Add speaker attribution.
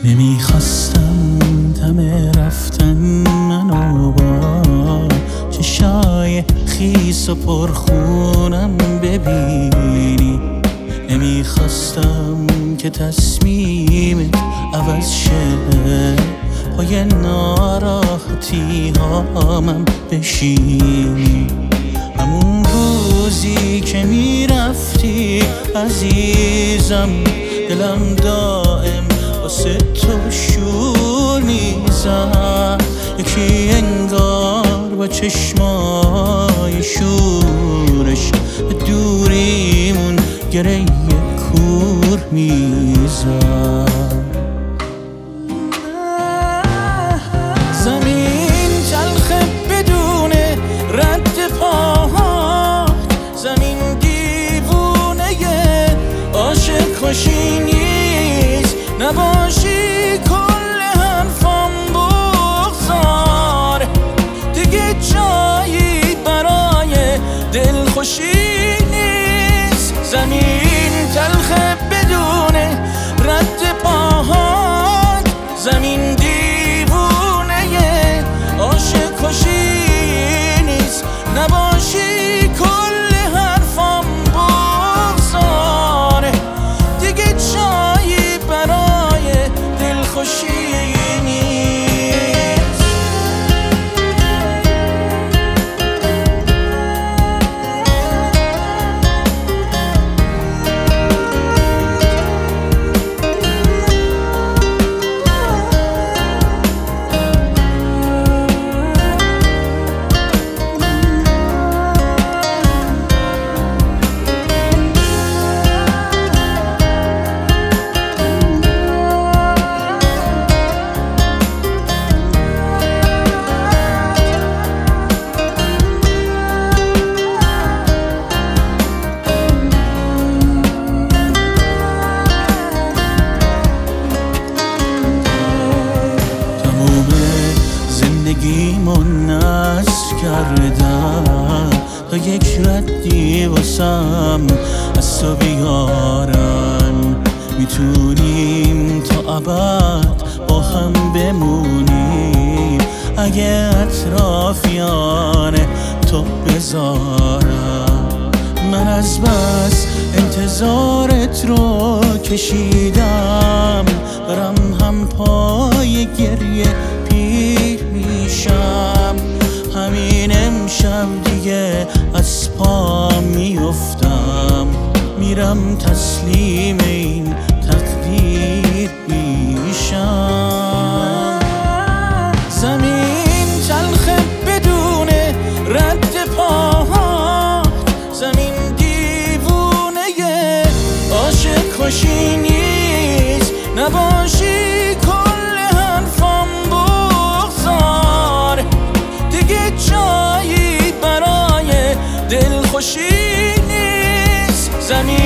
Speaker 1: نمیخواستم دم رفتن منو با چشای خیس و پرخونم ببینی. نمیخواستم که تصمیمت عوض شه، پای ناراحتی هامم بشینی. همون روزی که میرفتی عزیزم، دلم دائم واسه تو شور میزد. یکی انگار با چشمای شورش به دوریمون گره کور میزد. زمین تلخه بدون رد پاهات، زمین دیوونه عاشق خوشی نیست. نباشی کل حرفم بگذار، دیگه جایی برای دلخوشی نیست. زمین تلخه بدون رد پاهات، زمین دیوونه عاشق خوشی نیست. نباشی کل حرفم بگذار، دیگه جایی برای دلخوشی نیست. زندگیمو نصر کردم تا یک ردی واسم از تو بیارن. میتونیم تا ابد با هم بمونیم اگه اطرافیان تو بذارم. من از بس انتظارت رو کشیدم، برم هم پای گریه پیر میشم. همین امشب دیگه از پا میافتم، میرم تسلیم این تقدیر میشم. زمین تلخه بدون رد پاهات، زمین دیوونه عاشق خوشی نیست. نباشی کل حرفم بگذار، دیگه جایی برای دلخوشی نیست. زمین